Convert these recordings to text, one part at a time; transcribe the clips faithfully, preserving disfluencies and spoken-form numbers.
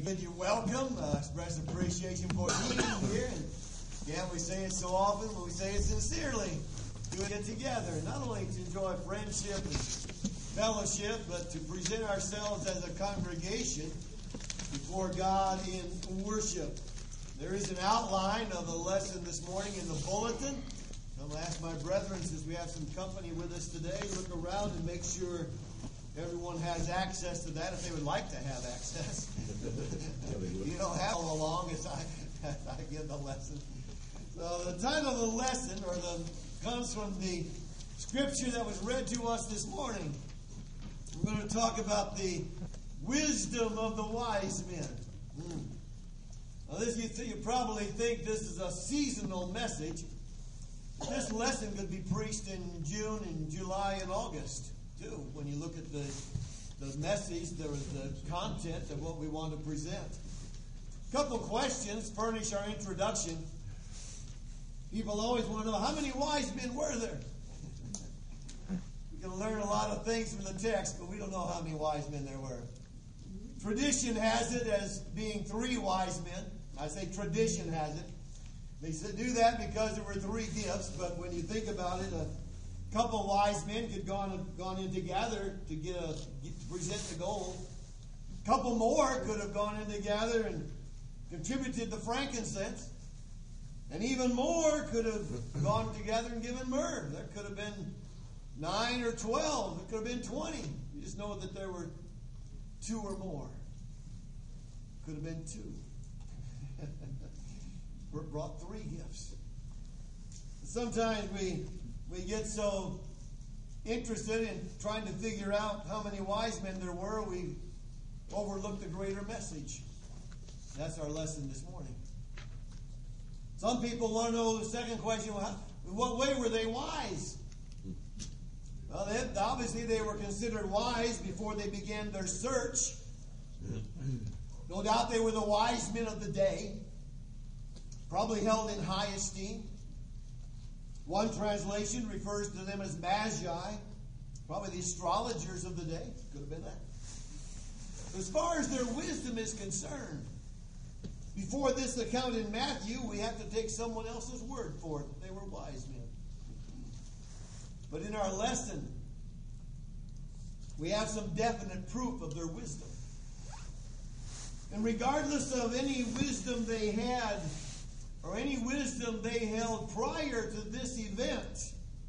Amen. You're welcome. Uh, express appreciation for being here. And again, we say it so often, but we say it sincerely. Do it together, not only to enjoy friendship and fellowship, but to present ourselves as a congregation before God in worship. There is an outline of the lesson this morning in the bulletin. I'm going to ask my brethren, since we have some company with us today, look around and make sure everyone has access to that if they would like to have access. You don't have all along as I, as I give the lesson. So the title of the lesson or the comes from the scripture that was read to us this morning. We're going to talk about the wisdom of the wise men. Mm. Now this you, th- you probably think this is a seasonal message. This lesson could be preached in June and July and August too. When you look at the the message, there was the content of what we want to present. A couple questions furnish our introduction. People always want to know, how many wise men were there? We can learn a lot of things from the text, but we don't know how many wise men there were. Tradition has it as being three wise men. I say tradition has it. They do that because there were three gifts, but when you think about it, a couple of wise men could gone gone in together to get a get, to present the gold. A couple more could have gone in together and contributed the frankincense. And even more could have gone together and given myrrh. There could have been nine or twelve. It could have been twenty. You just know that there were two or more. Could have been two. Brought three gifts. Sometimes we we get so interested in trying to figure out how many wise men there were, we overlook the greater message. That's our lesson this morning. Some people want to know the second question, well, in what way were they wise? Well, they, obviously they were considered wise before they began their search. No doubt they were the wise men of the day, probably held in high esteem. One translation refers to them as magi, probably the astrologers of the day. Could have been that. As far as their wisdom is concerned, before this account in Matthew, we have to take someone else's word for it. They were wise men. But in our lesson, we have some definite proof of their wisdom. And regardless of any wisdom they had, or any wisdom they held prior to this event,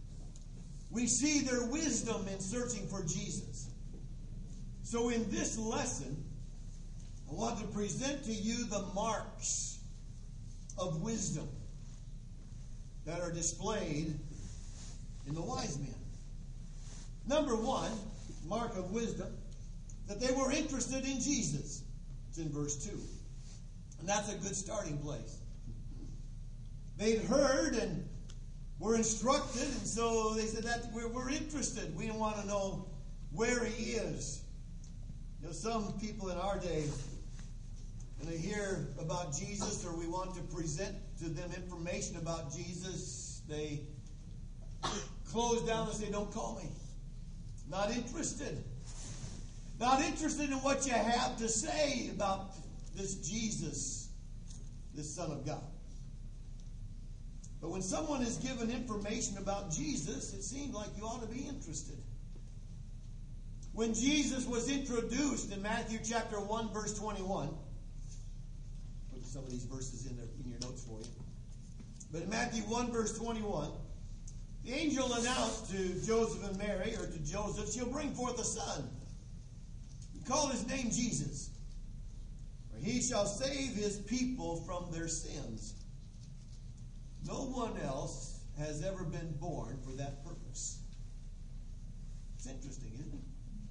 we see their wisdom in searching for Jesus. So in this lesson, I want to present to you the marks of wisdom that are displayed in the wise men. Number one, mark of wisdom, that they were interested in Jesus. It's in verse two. And that's a good starting place. They'd heard and were instructed, and so they said that we're, we're interested. We want to know where he is. You know, some people in our day, when they hear about Jesus or we want to present to them information about Jesus, they close down and say, don't call me. Not interested. Not interested in what you have to say about this Jesus, this Son of God. But when someone is given information about Jesus, it seems like you ought to be interested. When Jesus was introduced in Matthew chapter one, verse twenty-one, put some of these verses in there in your notes for you. But in Matthew one, verse twenty-one, the angel announced to Joseph and Mary, or to Joseph, she'll bring forth a son. He called his name Jesus, for he shall save his people from their sins. No one else has ever been born for that purpose. It's interesting, isn't it?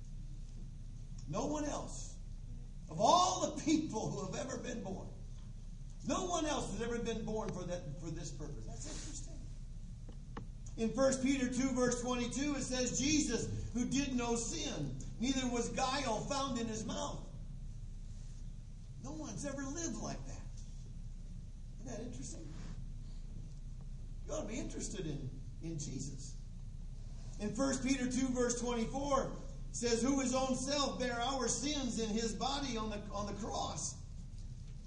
No one else. Of all the people who have ever been born, no one else has ever been born for that for this purpose. That's interesting. In First Peter two, verse twenty-two, it says, Jesus, who did no sin, neither was guile found in his mouth. No one's ever lived like that. Isn't that interesting? You ought to be interested in, in Jesus. In First Peter two, verse twenty-four, it says, who his own self bare our sins in his body on the, on the cross,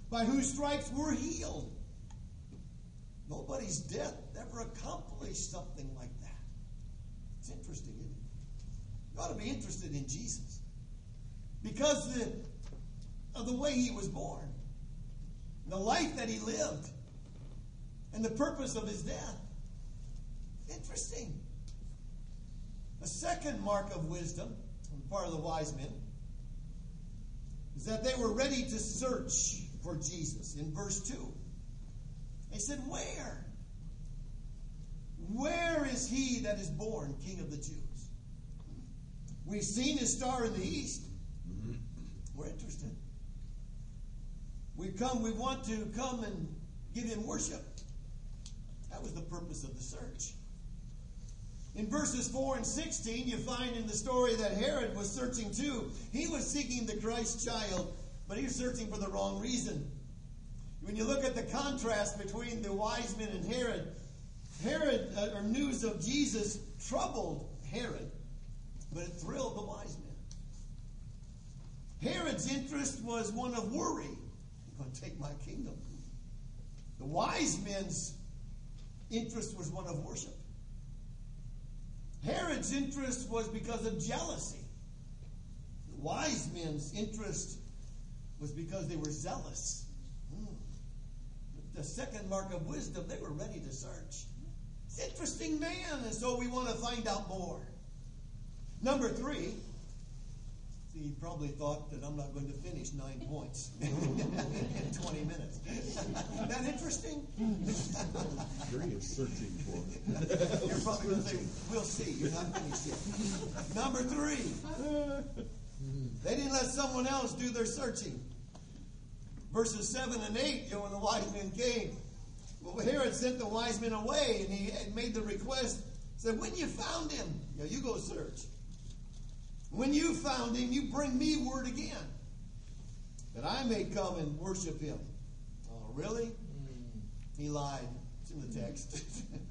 by whose stripes we're healed. Nobody's death ever accomplished something like that. It's interesting, isn't it? You ought to be interested in Jesus. Because the, of the way he was born. The life that he lived. And the purpose of his death. Interesting. A second mark of wisdom on the part of the wise men is that they were ready to search for Jesus. In verse two, they said, where? Where is he that is born King of the Jews? We've seen his star in the east. We're interested. We come, we want to come and give him worship. That was the purpose of the search. In verses four and sixteen, you find in the story that Herod was searching too. He was seeking the Christ child, but he was searching for the wrong reason. When you look at the contrast between the wise men and Herod, Herod, uh, or news of Jesus, troubled Herod, but it thrilled the wise men. Herod's interest was one of worry. You're going to take my kingdom. The wise men's interest was one of worship. Herod's interest was because of jealousy. The wise men's interest was because they were zealous. Hmm. The second mark of wisdom, they were ready to search. It's an interesting man, and so we want to find out more. Number three, see, you probably thought that I'm not going to finish nine points in twenty minutes. Isn't that interesting? Three is searching for. You're probably going to say, we'll see. You're not finished yet. Number three, they didn't let someone else do their searching. Verses seven and eight, you know, when the wise men came, well, Herod sent the wise men away, and he had made the request, said, when you found him, you know, you go search. When you found him, you bring me word again, that I may come and worship him. Oh, really? Mm. He lied. It's in the text.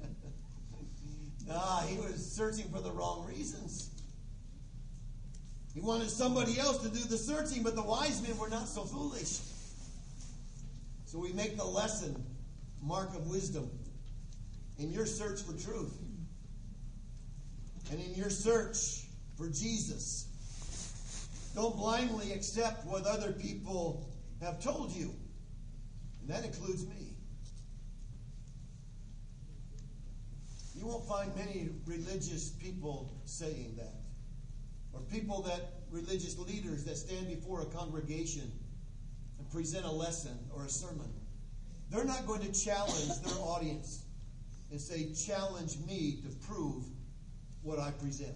Nah, he was searching for the wrong reasons. He wanted somebody else to do the searching, but the wise men were not so foolish. So we make the lesson, mark of wisdom, in your search for truth. And in your search for Jesus. Don't blindly accept what other people have told you. And that includes me. You won't find many religious people saying that. Or people that, religious leaders that stand before a congregation and present a lesson or a sermon. They're not going to challenge their audience and say, challenge me to prove what I present.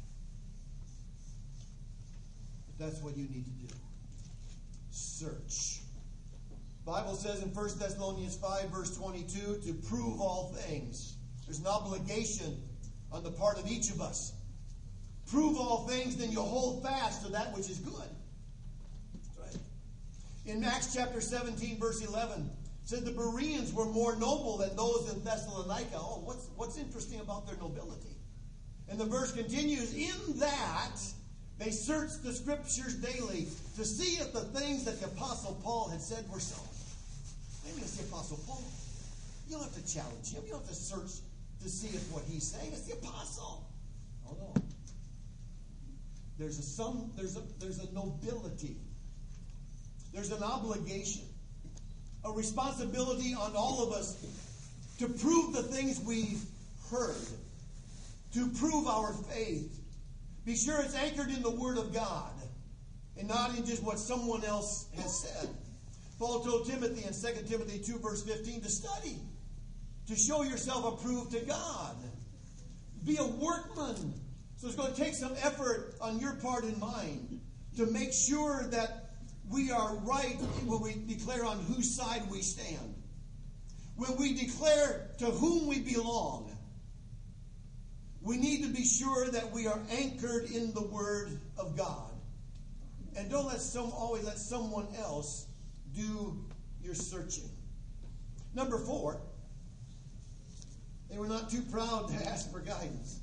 That's what you need to do. Search. The Bible says in First Thessalonians five, verse twenty-two, to prove all things. There's an obligation on the part of each of us. Prove all things, then you'll hold fast to that which is good. That's right. In Acts chapter seventeen, verse eleven, it said the Bereans were more noble than those in Thessalonica. Oh, what's, what's interesting about their nobility? And the verse continues, in that they searched the scriptures daily to see if the things that the Apostle Paul had said were so. Wait a minute, it's the Apostle Paul. You don't have to challenge him. You don't have to search to see if what he's saying. It's the Apostle. Oh, no. There's a some. There's a there's a nobility. There's an obligation, a responsibility on all of us to prove the things we've heard, to prove our faith. Be sure it's anchored in the Word of God and not in just what someone else has said. Paul told Timothy in Second Timothy two, verse fifteen, to study, to show yourself approved to God. Be a workman. So it's going to take some effort on your part and mine to make sure that we are right when we declare on whose side we stand. When we declare to whom we belong, we need to be sure that we are anchored in the Word of God. And don't let some always let someone else do your searching. Number four, they were not too proud to ask for guidance.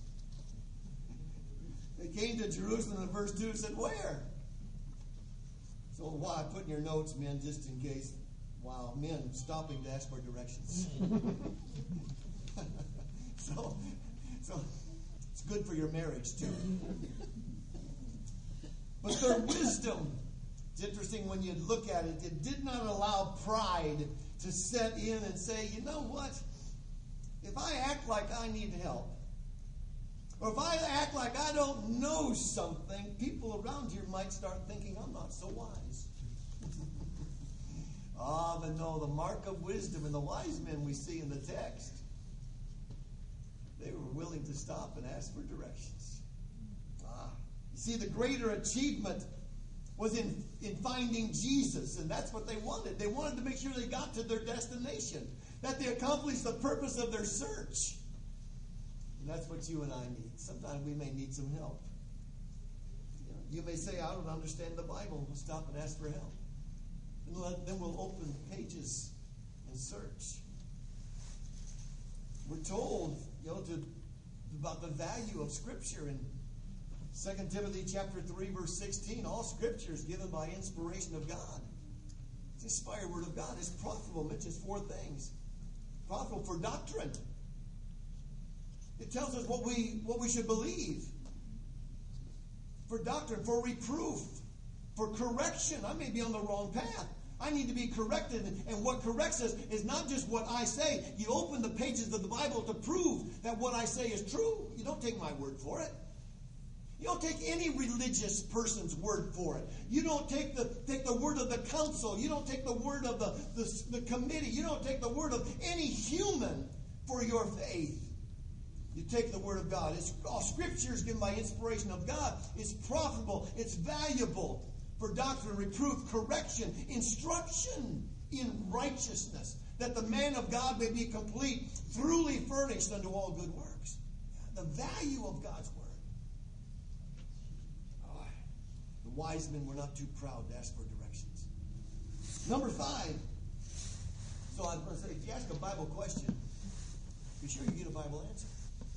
They came to Jerusalem in verse two and said, where? So why? Put in your notes, men, just in case. Wow, men stopping to ask for directions. so, so it's good for your marriage too. But their wisdom, it's interesting when you look at it, it did not allow pride to set in and say, you know what? If I act like I need help, or if I act like I don't know something, people around here might start thinking I'm not so wise. Ah, but no, the mark of wisdom in the wise men we see in the text, they were willing to stop and ask for directions. Ah, you see, the greater achievement was in, in finding Jesus, and that's what they wanted. They wanted to make sure they got to their destination, that they accomplished the purpose of their search. And that's what you and I need. Sometimes we may need some help. You know, you may say, I don't understand the Bible. We'll stop and ask for help. And let, then we'll open pages and search. We're told, you know, to, about the value of Scripture in Second Timothy chapter three, verse sixteen. All Scripture is given by inspiration of God. It's the inspired word of God. It's profitable. It mentions four things. Profitable for doctrine. It tells us what we what we should believe. For doctrine, for reproof, for correction. I may be on the wrong path. I need to be corrected. And what corrects us is not just what I say. You open the pages of the Bible to prove that what I say is true. You don't take my word for it. You don't take any religious person's word for it. You don't take the take the word of the council. You don't take the word of the, the, the committee. You don't take the word of any human for your faith. You take the word of God. It's, all Scripture is given by inspiration of God. It's profitable. It's valuable for doctrine, reproof, correction, instruction in righteousness, that the man of God may be complete, thoroughly furnished unto all good works. The value of God's word. Oh, the wise men were not too proud to ask for directions. Number five. So I was going to say, if you ask a Bible question, be sure you get a Bible answer.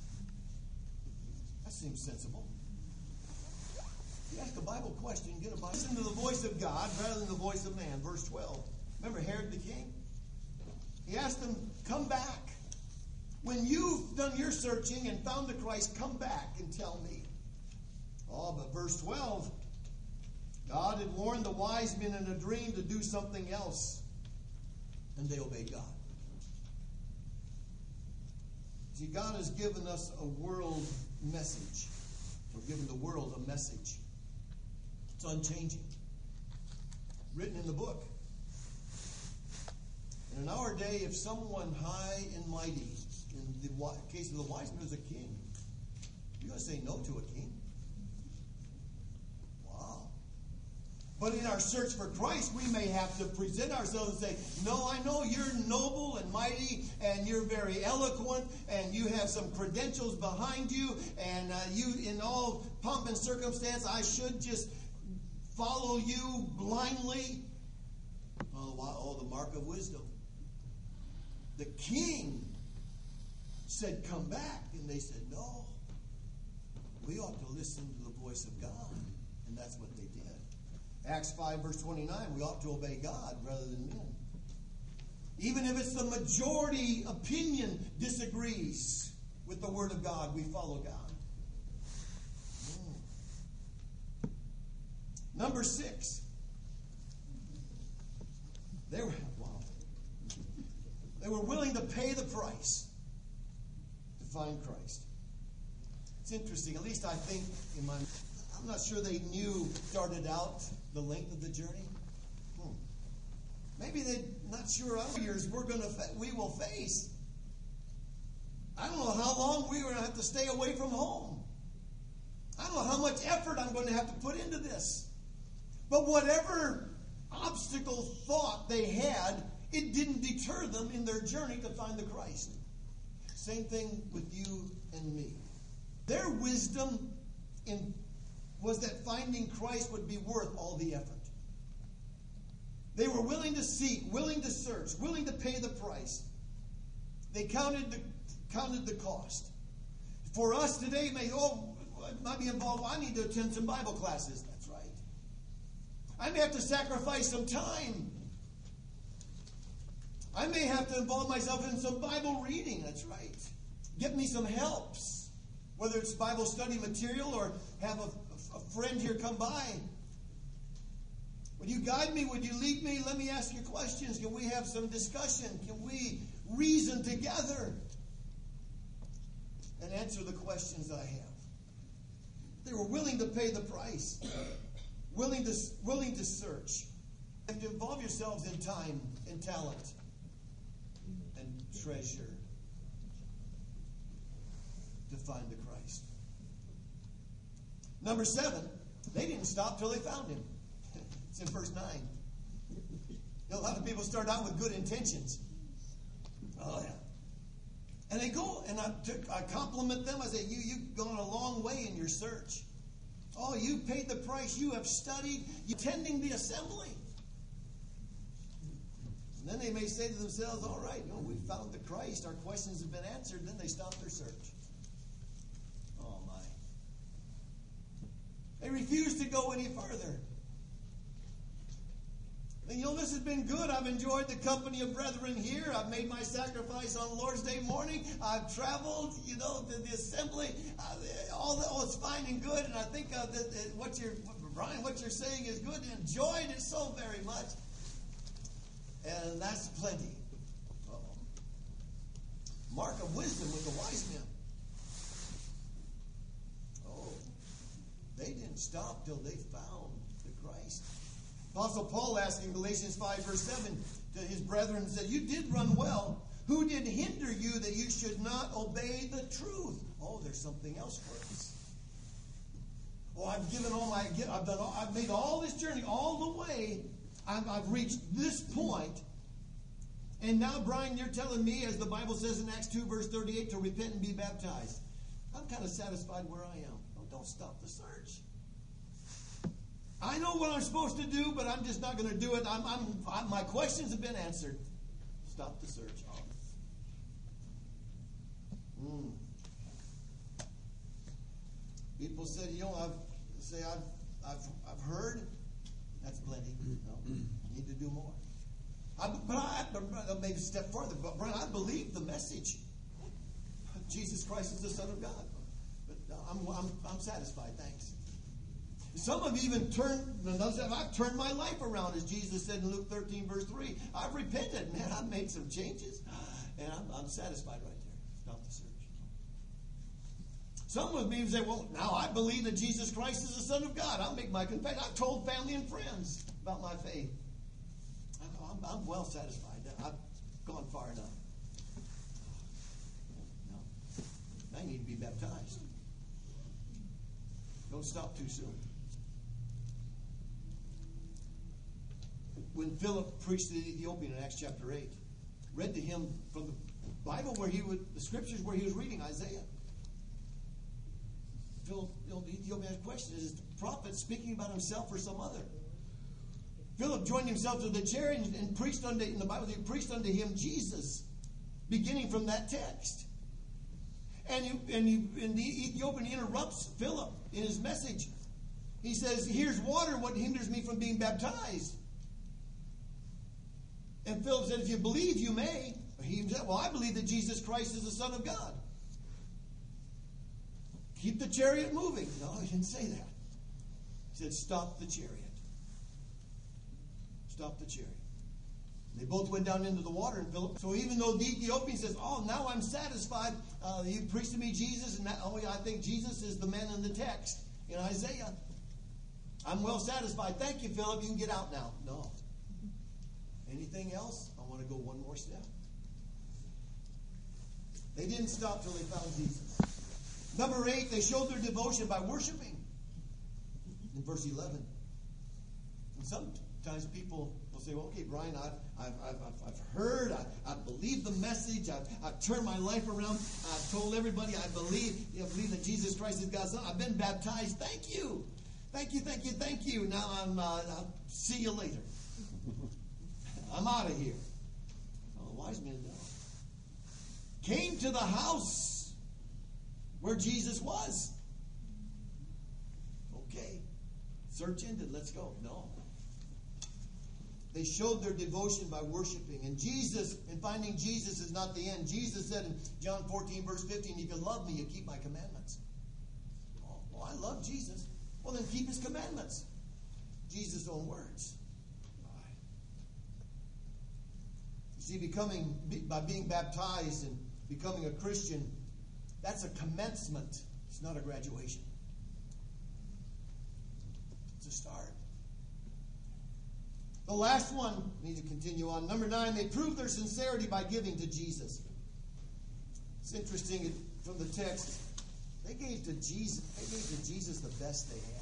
That seems sensible. If you ask a Bible question, get a Bible. Listen to the voice of God rather than the voice of man. Verse twelve. Remember Herod the king? He asked him, come back. When you've done your searching and found the Christ, come back and tell me. Oh, but verse twelve. God had warned the wise men in a dream to do something else. And they obeyed God. See, God has given us a world message. We're giving the world a message. It's unchanging. Written in the book. And in our day, if someone high and mighty, in the case of the wise men, is a king, you're going to say no to a king? Wow. But in our search for Christ, we may have to present ourselves and say, no, I know you're noble and mighty, and you're very eloquent, and you have some credentials behind you, and uh, you, in all pomp and circumstance, I should just follow you blindly. Oh, oh, the mark of wisdom. The king said, come back. And they said, no. We ought to listen to the voice of God. And that's what they did. Acts five, verse twenty-nine, we ought to obey God rather than men. Even if it's the majority opinion disagrees with the word of God, we follow God. Mm. Number six. They were, wow. They were willing to pay the price to find Christ. It's interesting, at least I think in my, I'm not sure they knew, started out the length of the journey. Hmm. Maybe they're not sure other years we're going to, we will face. I don't know how long we're going to have to stay away from home. I don't know how much effort I'm going to have to put into this. But whatever obstacle thought they had, it didn't deter them in their journey to find the Christ. Same thing with you and me. Their wisdom in, was that finding Christ would be worth all the effort. They were willing to seek, willing to search, willing to pay the price. They counted the, counted the cost. For us today, may oh, I might be involved. I need to attend some Bible classes. That's right. I may have to sacrifice some time. I may have to involve myself in some Bible reading. That's right. Get me some helps. Whether it's Bible study material or have a, a friend here come by. Would you guide me? Would you lead me? Let me ask you questions. Can we have some discussion? Can we reason together and answer the questions I have? They were willing to pay the price, willing to, willing to search. You have to involve yourselves in time and talent and treasure to find the Christ. Number seven, they didn't stop till they found him. It's in verse nine. A lot of people start out with good intentions. Oh, yeah. And they go, and I, took, I compliment them. I say, you, you've gone a long way in your search. Oh, you paid the price. You have studied. You're attending the assembly. And then they may say to themselves, all right, you know, we found the Christ. Our questions have been answered. Then they stop their search. Oh, my. They refuse to go any further. And, you know, this has been good. I've enjoyed the company of brethren here. I've made my sacrifice on Lord's Day morning. I've traveled, you know, to the assembly. Uh, all, the, all it's fine and good. And I think uh, that, that what you're, Brian, what you're saying is good. Enjoyed it so very much. And that's plenty. Uh-oh. Mark of wisdom with the wise men. Oh, they didn't stop till they found the Christ. Apostle Paul asked in Galatians five, verse seven, to his brethren, said, you did run well. Who did hinder you that you should not obey the truth? Oh, there's something else for us. Oh, I've given all my, I've done, all, I've made all this journey all the way. I've, I've reached this point. And now, Brian, you're telling me, as the Bible says in Acts two, verse thirty-eight, to repent and be baptized. I'm kind of satisfied where I am. Oh, don't stop the search. I know what I'm supposed to do, but I'm just not going to do it. I'm, I'm, I'm, my questions have been answered. Stop the search. Mm. People said, you know, I've say I've I've I've heard. That's plenty. No, I need to do more. I, but I but maybe a step further. But Brian, I believe the message. Jesus Christ is the Son of God. But I'm I'm I'm satisfied. Thanks. Some have even turned, I've turned my life around, as Jesus said in Luke thirteen, verse three. I've repented, man. I've made some changes, and I'm, I'm satisfied right there. Stop the search. Some of me say, well, now I believe that Jesus Christ is the Son of God. I'll make my confession. I've told family and friends about my faith. I'm, I'm, I'm well satisfied. I've gone far enough. No. I need to be baptized. Don't stop too soon. When Philip preached to the Ethiopian in Acts chapter eight, read to him from the Bible where he would, the scriptures where he was reading Isaiah. Philip, you know, the Ethiopian had a question: is the prophet speaking about himself or some other? Philip joined himself to the chariot and, and preached unto, in the Bible, he preached unto him Jesus, beginning from that text. And, he, and, he, and the Ethiopian interrupts Philip in his message. He says, here's water, what hinders me from being baptized? And Philip said, if you believe, you may. He said, well, I believe that Jesus Christ is the Son of God. Keep the chariot moving. No, he didn't say that. He said, stop the chariot. Stop the chariot. They both went down into the water, and Philip. So even though the Ethiopian says, oh, now I'm satisfied. Uh, you preached to me Jesus, and that, oh, yeah, I think Jesus is the man in the text in Isaiah. I'm well satisfied. Thank you, Philip. You can get out now. No. Anything else? I want to go one more step. They didn't stop till they found Jesus. Number eight, they showed their devotion by worshiping. In verse eleven. And sometimes people will say, well, okay, Brian, I've, I've, I've, I've heard, I, I believe the message, I've, I've turned my life around, I've told everybody I believe, you know, believe that Jesus Christ is God's Son. I've been baptized. Thank you. Thank you, thank you, thank you. Now I'm, uh, I'll see you later. I'm out of here. Oh, the wise men know. Came to the house where Jesus was. Okay. Search ended. Let's go. No. They showed their devotion by worshiping. And Jesus, and finding Jesus is not the end. Jesus said in John fourteen, verse fifteen, if you love me, you keep my commandments. Oh, well, I love Jesus. Well, then keep his commandments. Jesus' own words. You see, becoming, by being baptized and becoming a Christian, that's a commencement. It's not a graduation. It's a start. The last one, we need to continue on. Number nine, they proved their sincerity by giving to Jesus. It's interesting from the text. They gave to Jesus, they gave to Jesus the best they had.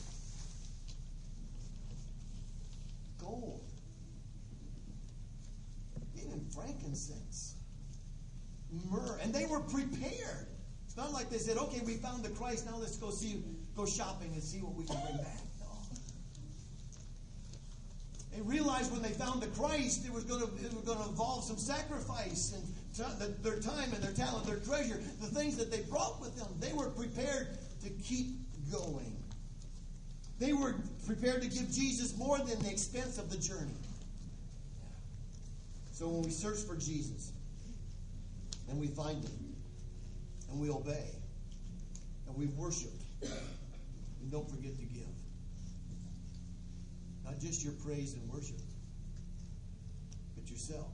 Gold. Gave him frankincense. Myrrh. And they were prepared. It's not like they said, okay, we found the Christ, now let's go see, go shopping and see what we can bring back. They realized when they found the Christ, it was going to, it was going to involve some sacrifice and t- their time and their talent, their treasure, the things that they brought with them. They were prepared to keep going. They were prepared to give Jesus more than the expense of the journey. So when we search for Jesus and we find him and we obey and we worship, and don't forget to give. Not just your praise and worship, but yourself,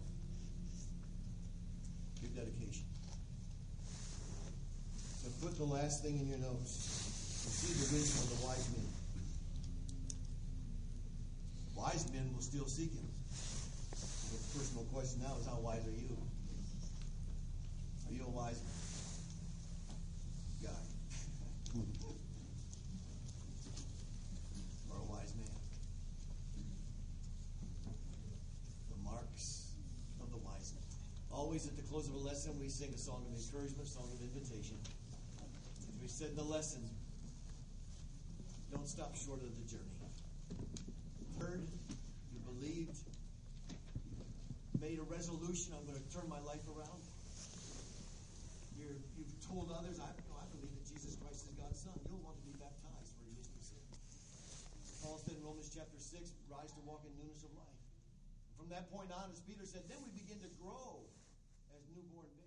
your dedication. So put the last thing in your notes. You see the wisdom of the wise men. Wise men will still seek him. The personal question now is, how wise are you? Are you a wise guy? Or a wise man? Of the wise man. Always at the close of a lesson, we sing a song of encouragement, a song of invitation. As we said in the lesson, don't stop short of the journey. You heard, you believed, you made a resolution, I'm going to turn my life around. You're, you've told others, I, you know, I believe that Jesus Christ is God's Son. You'll want to be baptized for remission of sin. Paul said in Romans chapter six, rise to walk in newness of life. From that point on, as Peter said, then we begin to grow as newborn